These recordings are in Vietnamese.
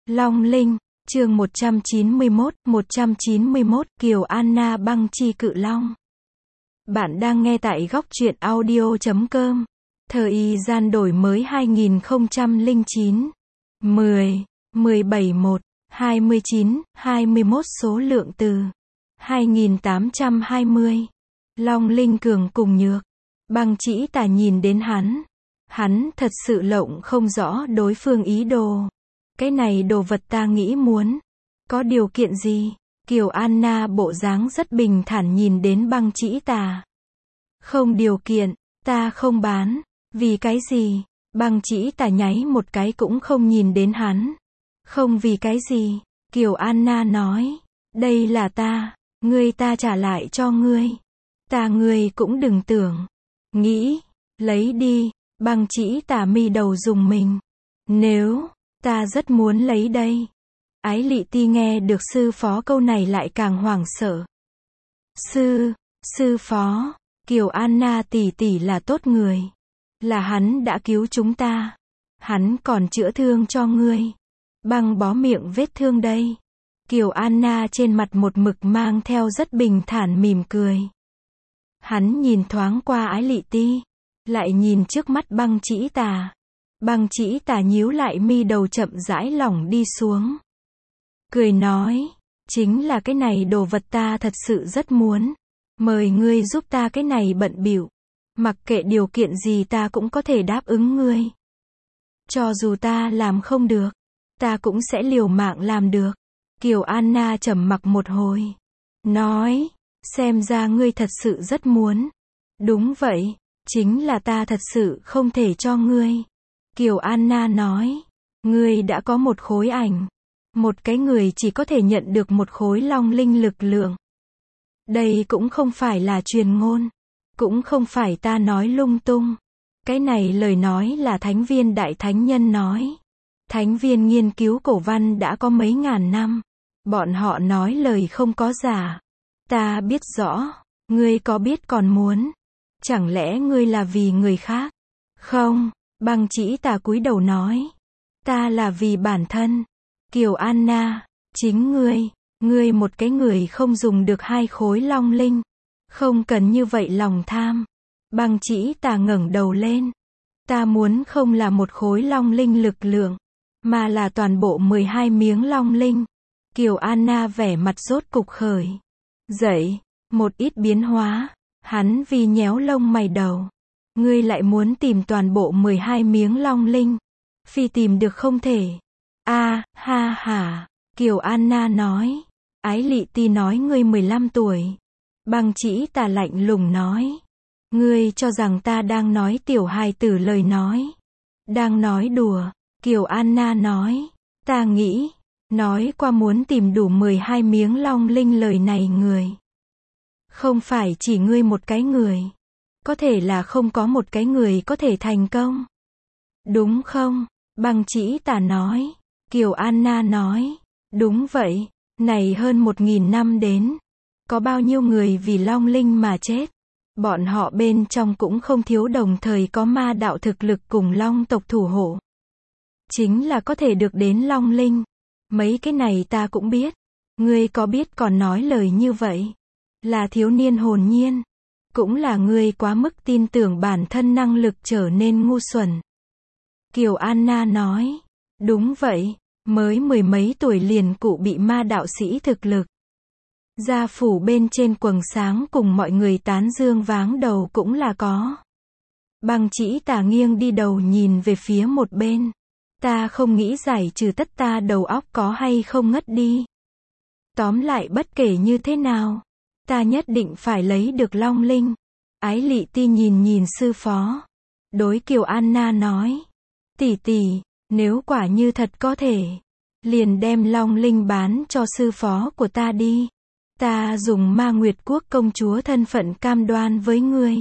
Long Linh, chương 191, Kiều Anna băng chi cự long. Bạn đang nghe tại góc truyện audio.com. Thời gian đổi mới 2009. 10, 17 1, 29, 21 số lượng từ 2820. Long Linh cường cùng nhược. Băng chỉ tà nhìn đến hắn thật sự lộng không rõ đối phương ý đồ. Cái này đồ vật ta nghĩ muốn. Có điều kiện gì? Kiều Anna bộ dáng rất bình thản nhìn đến băng chỉ tà. Không điều kiện, ta không bán. Vì cái gì? Băng chỉ tà nháy một cái cũng không nhìn đến hắn. Không vì cái gì? Kiều Anna nói. Đây là ta, ta trả lại cho ngươi. Ngươi cũng đừng tưởng. Nghĩ, lấy đi. Băng chỉ tà mi đầu dùng mình. Nếu, ta rất muốn lấy đây. Ái Lị Ti nghe được sư phó câu này lại càng hoảng sợ. Sư phó, Kiều Anna tỷ tỷ là tốt người. Là hắn đã cứu chúng ta. Hắn còn chữa thương cho ngươi. Băng bó miệng vết thương đây. Kiều Anna trên mặt một mực mang theo rất bình thản mỉm cười. Hắn nhìn thoáng qua Ái Lị Ti. Lại nhìn trước mắt băng chỉ tà. Băng chỉ tà nhíu lại mi đầu chậm rãi lỏng đi xuống. Cười nói, chính là cái này đồ vật ta thật sự rất muốn. Mời ngươi giúp ta cái này bận bịu. Mặc kệ điều kiện gì ta cũng có thể đáp ứng ngươi. Cho dù ta làm không được, ta cũng sẽ liều mạng làm được. Kiều Anna trầm mặc một hồi. Nói, xem ra ngươi thật sự rất muốn. Đúng vậy, chính là ta thật sự không thể cho ngươi. Kiều Anna nói, ngươi đã có một khối ảnh. Một cái người chỉ có thể nhận được một khối long linh lực lượng. Đây cũng không phải là truyền ngôn. Cũng không phải ta nói lung tung. Cái này lời nói là thánh viên đại thánh nhân nói. Thánh viên nghiên cứu cổ văn đã có mấy ngàn năm. Bọn họ nói lời không có giả. Ta biết rõ. Ngươi có biết còn muốn. Chẳng lẽ ngươi là vì người khác? Không, băng chỉ tà cúi đầu nói. Ta là vì bản thân. Kiều Anna, chính ngươi một cái người không dùng được hai khối long linh. Không cần như vậy lòng tham. Băng chỉ tà ngẩng đầu lên. Ta muốn không là một khối long linh lực lượng, mà là toàn bộ 12 miếng long linh. Kiều Anna vẻ mặt rốt cục khởi. Dậy, một ít biến hóa. Hắn vì nhéo lông mày đầu. Ngươi lại muốn tìm toàn bộ 12 miếng long linh. Phi tìm được không thể. Ha ha. Kiều Anna nói. Ái Lị Ti nói ngươi 15 tuổi. Băng chỉ tà lạnh lùng nói. Ngươi cho rằng ta đang nói tiểu hài tử lời nói. Đang nói đùa. Kiều Anna nói. Ta nghĩ. Nói qua muốn tìm đủ 12 miếng long linh lời này người. Không phải chỉ ngươi một cái người. Có thể là không có một cái người có thể thành công. Đúng không? Băng chỉ tà nói. Kiều Anna nói. Đúng vậy. Này hơn 1000 năm đến. Có bao nhiêu người vì long linh mà chết. Bọn họ bên trong cũng không thiếu đồng thời có ma đạo thực lực cùng long tộc thủ hộ. Chính là có thể được đến long linh. Mấy cái này ta cũng biết. Ngươi có biết còn nói lời như vậy. Là thiếu niên hồn nhiên. Cũng là ngươi quá mức tin tưởng bản thân năng lực trở nên ngu xuẩn. Kiều Anna nói. Đúng vậy. Mới 10 mấy tuổi liền cụ bị ma đạo sĩ thực lực. Gia phủ bên trên quầng sáng cùng mọi người tán dương váng đầu cũng là có. Băng chỉ tà nghiêng đi đầu nhìn về phía một bên. Ta không nghĩ giải trừ tất ta đầu óc có hay không ngất đi. Tóm lại bất kể như thế nào. Ta nhất định phải lấy được long linh. Ái Lị Ti nhìn sư phó. Đối Kiều Anna nói. Tỷ tỷ, nếu quả như thật có thể. Liền đem long linh bán cho sư phó của ta đi. Ta dùng Ma Nguyệt Quốc công chúa thân phận cam đoan với ngươi.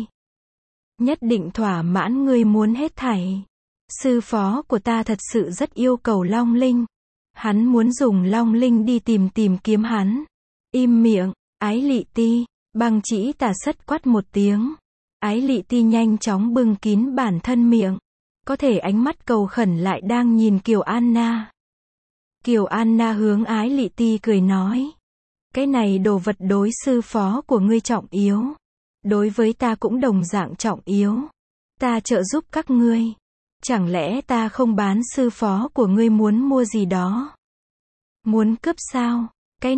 Nhất định thỏa mãn ngươi muốn hết thảy. Sư phó của ta thật sự rất yêu cầu long linh. Hắn muốn dùng long linh đi tìm kiếm hắn. Im miệng, Ái Lị Ti. Băng chỉ tà sất quát một tiếng. Ái Lị Ti nhanh chóng bưng kín bản thân miệng. Có thể ánh mắt cầu khẩn lại đang nhìn Kiều Anna. Kiều Anna hướng Ái Lị Ti cười nói. Cái này đồ vật đối sư phó của ngươi trọng yếu. Đối với ta cũng đồng dạng trọng yếu. Ta trợ giúp các ngươi. Chẳng lẽ ta không bán sư phó của ngươi muốn mua gì đó? Muốn cướp sao? Cái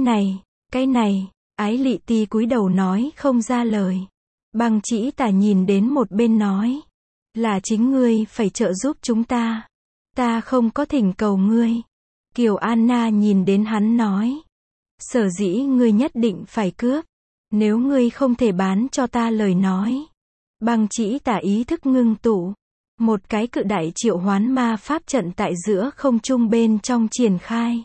này, Ái Lị Ti cúi đầu nói không ra lời. Băng Chỉ Tà nhìn đến một bên nói. Là chính ngươi phải trợ giúp chúng ta. Ta không có thỉnh cầu ngươi. Kiều Anna nhìn đến hắn nói. Sở dĩ ngươi nhất định phải cướp. Nếu ngươi không thể bán cho ta lời nói. Băng Chỉ Tà ý thức ngưng tụ. Một cái cự đại triệu hoán ma pháp trận tại giữa không trung bên trong triển khai.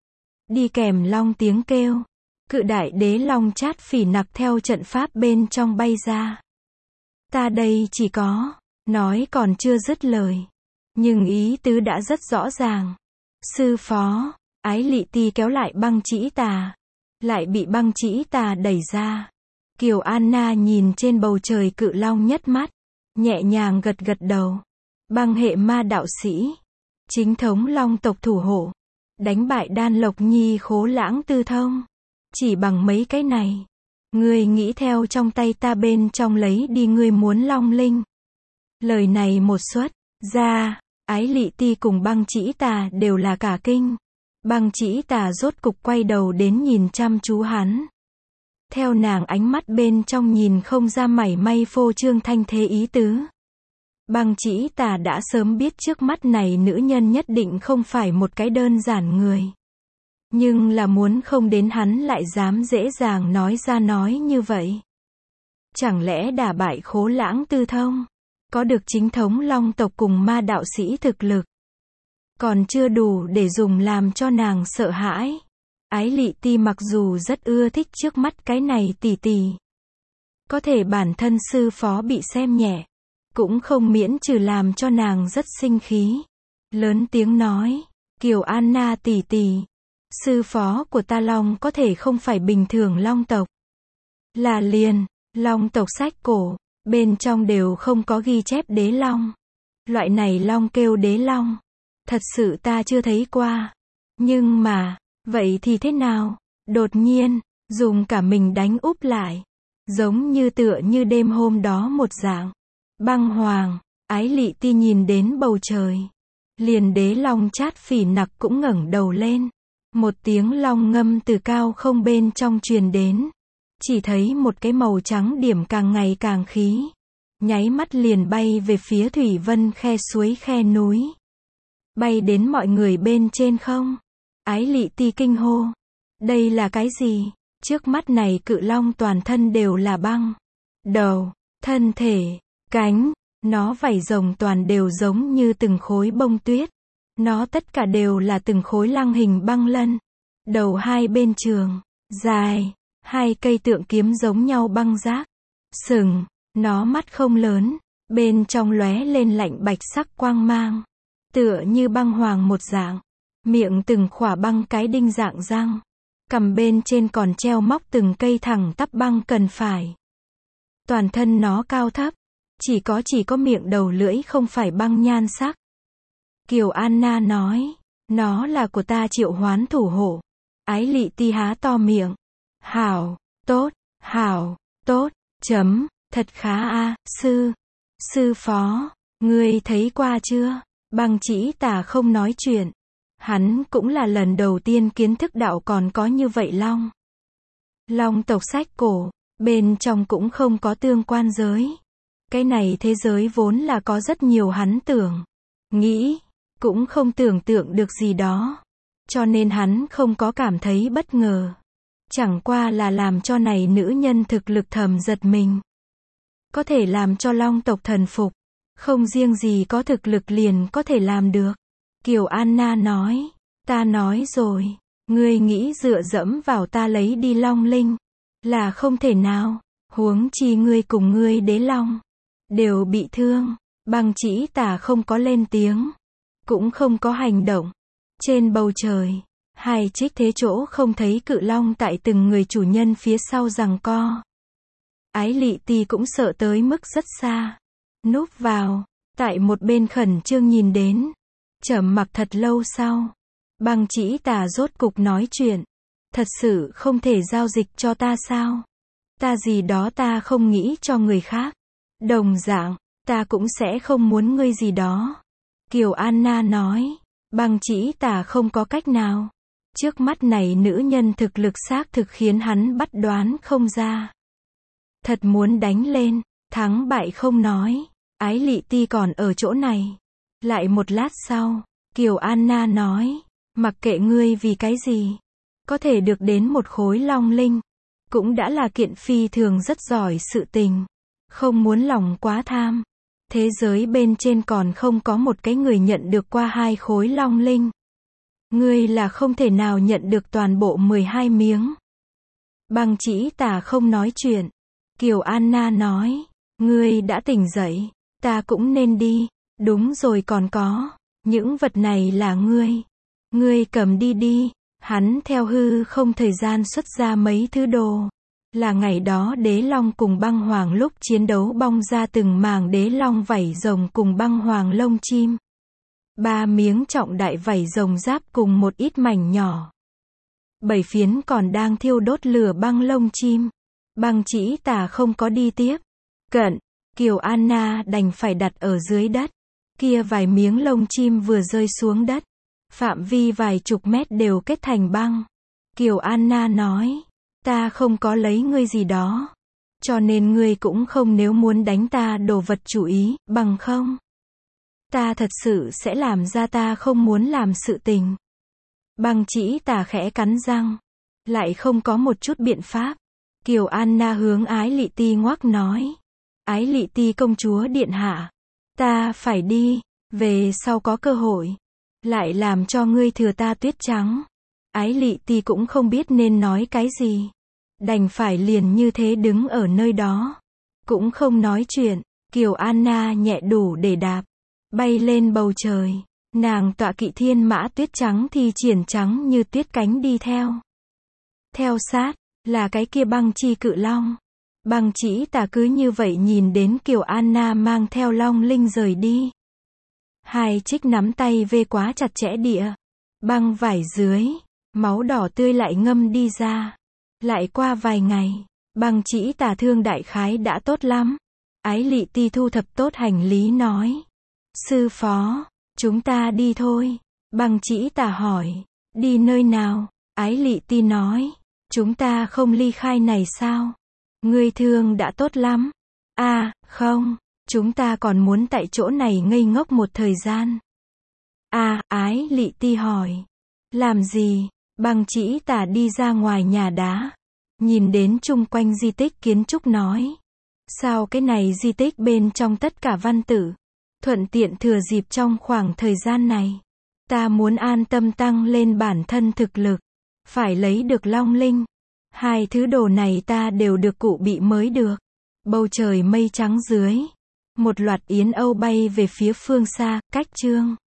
Đi kèm long tiếng kêu. Cự đại đế long chát phỉ nặc theo trận pháp bên trong bay ra. Ta đây chỉ có. Nói còn chưa dứt lời. Nhưng ý tứ đã rất rõ ràng. Sư phó. Ái Lị Ti kéo lại Băng Chỉ Tà. Lại bị Băng Chỉ Tà đẩy ra. Kiều Anna nhìn trên bầu trời cự long nhất mắt. Nhẹ nhàng gật gật đầu. Băng hệ ma đạo sĩ. Chính thống long tộc thủ hộ. Đánh bại Đan Lộc Nhi Khố Lãng Tư Thông. Chỉ bằng mấy cái này. Ngươi nghĩ theo trong tay ta bên trong lấy đi ngươi muốn long linh. Lời này một xuất ra. Ái Lị Ti cùng Băng Chỉ Tà đều là cả kinh. Băng Chỉ Tà rốt cục quay đầu đến nhìn chăm chú hắn. Theo nàng ánh mắt bên trong nhìn không ra mảy may phô trương thanh thế ý tứ. Băng Chỉ Tà đã sớm biết trước mắt này nữ nhân nhất định không phải một cái đơn giản người. Nhưng là muốn không đến hắn lại dám dễ dàng nói ra nói như vậy. Chẳng lẽ đả bại Khố Lãng Tư Thông? Có được chính thống long tộc cùng ma đạo sĩ thực lực. Còn chưa đủ để dùng làm cho nàng sợ hãi. Ái Lị Ti mặc dù rất ưa thích trước mắt cái này tỷ tỷ. Có thể bản thân sư phó bị xem nhẹ. Cũng không miễn trừ làm cho nàng rất sinh khí. Lớn tiếng nói. Kiều Anna tỷ tỷ. Sư phó của ta long có thể không phải bình thường long tộc. Là liền, long tộc sách cổ. Bên trong đều không có ghi chép đế long. Loại này long kêu đế long. Thật sự ta chưa thấy qua. Nhưng mà, vậy thì thế nào? Đột nhiên, dùng cả mình đánh úp lại. Giống như tựa như đêm hôm đó một dạng. Băng hoàng, Ái Lị Ti nhìn đến bầu trời. Liền đế long chát phỉ nặc cũng ngẩng đầu lên. Một tiếng long ngâm từ cao không bên trong truyền đến. Chỉ thấy một cái màu trắng điểm càng ngày càng khí. Nháy mắt liền bay về phía thủy vân khe suối khe núi. Bay đến mọi người bên trên không. Ái Lị Ti kinh hô. Đây là cái gì? Trước mắt này cự long toàn thân đều là băng. Đầu, thân thể, cánh, nó vảy rồng toàn đều giống như từng khối bông tuyết. Nó tất cả đều là từng khối lăng hình băng lân. Đầu hai bên trường, dài, hai cây tượng kiếm giống nhau băng giác. Sừng, nó mắt không lớn, bên trong lóe lên lạnh bạch sắc quang mang. Tựa như băng hoàng một dạng. Miệng từng khỏa băng cái đinh dạng răng. Cằm bên trên còn treo móc từng cây thẳng tắp băng cần phải. Toàn thân nó cao thấp. Chỉ có miệng đầu lưỡi không phải băng nhan sắc. Kiều Anna nói. Nó là của ta triệu hoán thủ hộ. Ái Lị Ti há to miệng. Hảo, tốt, chấm, thật khá a, sư phó, ngươi thấy qua chưa? Băng Chỉ Tà không nói chuyện. Hắn cũng là lần đầu tiên kiến thức đạo còn có như vậy long. Long tộc sách cổ, bên trong cũng không có tương quan giới. Cái này thế giới vốn là có rất nhiều hắn tưởng, nghĩ, cũng không tưởng tượng được gì đó. Cho nên hắn không có cảm thấy bất ngờ. Chẳng qua là làm cho này nữ nhân thực lực thầm giật mình. Có thể làm cho long tộc thần phục. Không riêng gì có thực lực liền có thể làm được. Kiều Anna nói. Ta nói rồi. Ngươi nghĩ dựa dẫm vào ta lấy đi long linh. Là không thể nào. Huống chi ngươi cùng ngươi đế long. Đều bị thương. Băng Chỉ Tà không có lên tiếng. Cũng không có hành động. Trên bầu trời. Hai trích thế chỗ không thấy cự long tại từng người chủ nhân phía sau giằng co. Ái Lị Ti cũng sợ tới mức rất xa. Núp vào. Tại một bên khẩn trương nhìn đến. Trầm mặc thật lâu sau. Băng Chỉ Tà rốt cục nói chuyện. Thật sự không thể giao dịch cho ta sao? Ta gì đó ta không nghĩ cho người khác. Đồng dạng, ta cũng sẽ không muốn ngươi gì đó. Kiều Anna nói. Băng Chỉ Tà không có cách nào. Trước mắt này nữ nhân thực lực xác thực khiến hắn bắt đoán không ra. Thật muốn đánh lên, thắng bại không nói. Ái Lị Ti còn ở chỗ này. Lại một lát sau, Kiều Anna nói, mặc kệ ngươi vì cái gì, có thể được đến một khối long linh, cũng đã là kiện phi thường rất giỏi sự tình. Không muốn lòng quá tham. Thế giới bên trên còn không có một cái người nhận được qua 2 khối long linh. Ngươi là không thể nào nhận được toàn bộ 12 miếng. Băng Chỉ Tà không nói chuyện. Kiều Anna nói, ngươi đã tỉnh dậy, ta cũng nên đi. Đúng rồi, còn có, những vật này là ngươi. Ngươi cầm đi đi. Hắn theo hư không thời gian xuất ra mấy thứ đồ. Là ngày đó đế long cùng băng hoàng lúc chiến đấu bong ra từng màng đế long vảy rồng cùng băng hoàng lông chim. 3 miếng trọng đại vảy rồng giáp cùng một ít mảnh nhỏ. 7 phiến còn đang thiêu đốt lửa băng lông chim. Băng Chỉ Tà không có đi tiếp. Cận, Kiều Anna đành phải đặt ở dưới đất. Kia vài miếng lông chim vừa rơi xuống đất. Phạm vi vài chục mét đều kết thành băng. Kiều Anna nói, ta không có lấy ngươi gì đó. Cho nên ngươi cũng không nếu muốn đánh ta đồ vật chủ ý, bằng không. Ta thật sự sẽ làm ra ta không muốn làm sự tình. Băng Chỉ Tà khẽ cắn răng. Lại không có một chút biện pháp. Kiều Anna hướng Ái Lị Ti ngoắc nói. Ái Lị Ti công chúa điện hạ. Ta phải đi, về sau có cơ hội. Lại làm cho ngươi thừa ta tuyết trắng. Ái Lị Ti cũng không biết nên nói cái gì. Đành phải liền như thế đứng ở nơi đó. Cũng không nói chuyện. Kiều Anna nhẹ đủ để đạp. Bay lên bầu trời. Nàng tọa kỵ thiên mã tuyết trắng thì triển trắng như tuyết cánh đi theo. Theo sát, là cái kia băng chi cự long. Băng Chỉ Tà cứ như vậy nhìn đến Kiều Anna mang theo long linh rời đi. Hai trích nắm tay vê quá chặt chẽ địa. Băng vải dưới. Máu đỏ tươi lại ngâm đi ra. Lại qua vài ngày. Băng Chỉ Tà thương đại khái đã tốt lắm. Ái Lị Ti thu thập tốt hành lý nói. Sư phó, chúng ta đi thôi. Băng Chỉ Tà hỏi. Đi nơi nào? Ái Lị Ti nói. Chúng ta không ly khai này sao? Ngươi thương đã tốt lắm. À, không. Chúng ta còn muốn tại chỗ này ngây ngốc một thời gian. À, Ái Lị Ti hỏi. Làm gì? Băng Chỉ Tà đi ra ngoài nhà đá. Nhìn đến chung quanh di tích kiến trúc nói. Sao cái này di tích bên trong tất cả văn tự. Thuận tiện thừa dịp trong khoảng thời gian này. Ta muốn an tâm tăng lên bản thân thực lực. Phải lấy được long linh. 2 thứ đồ này ta đều được cụ bị mới được. Bầu trời mây trắng dưới. Một loạt yến âu bay về phía phương xa, cách chương.